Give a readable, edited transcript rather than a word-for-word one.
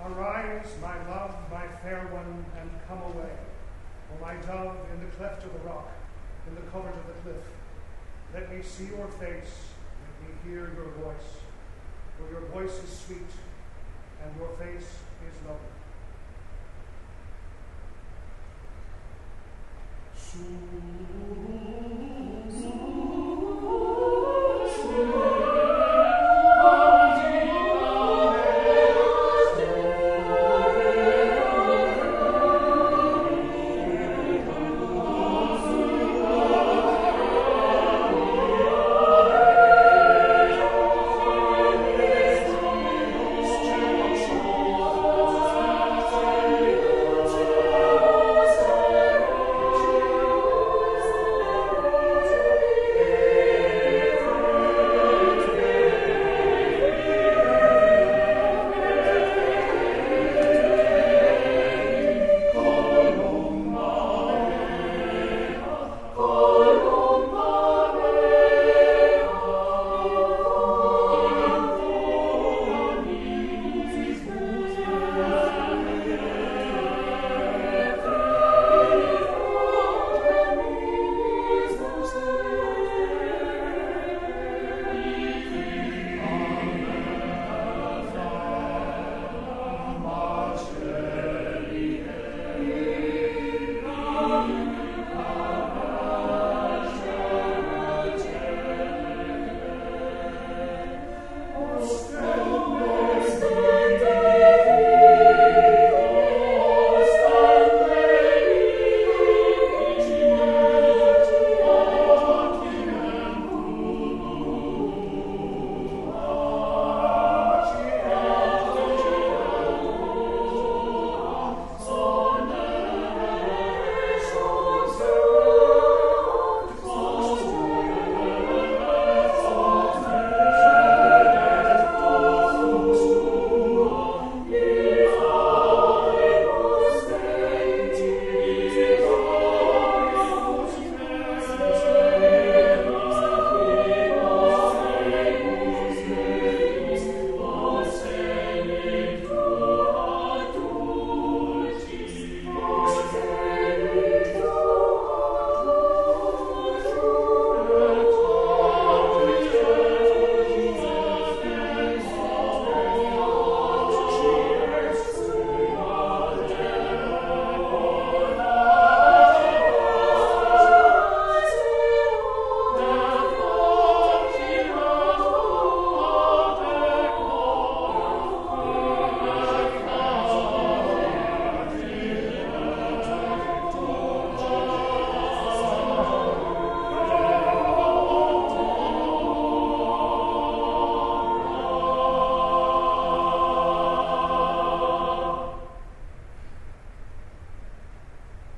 Arise, my love, my fair one, and come away. O my dove, in the cleft of the rock, in the covert of the cliff, let me see your face, let me hear your voice. For your voice is sweet, and your face is lovely. Su